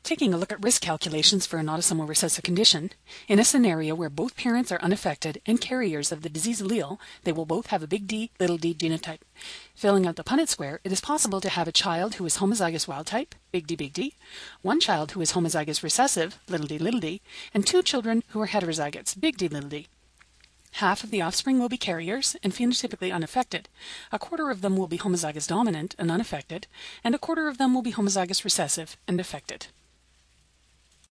Taking a look at risk calculations for an autosomal recessive condition, in a scenario where both parents are unaffected and carriers of the disease allele, they will both have a big D, little d genotype. Filling out the Punnett square, it is possible to have a child who is homozygous wild type, big D, one child who is homozygous recessive, little d, and two children who are heterozygotes, big D, little d. Half of the offspring will be carriers and phenotypically unaffected. A quarter of them will be homozygous dominant and unaffected, and a quarter of them will be homozygous recessive and affected.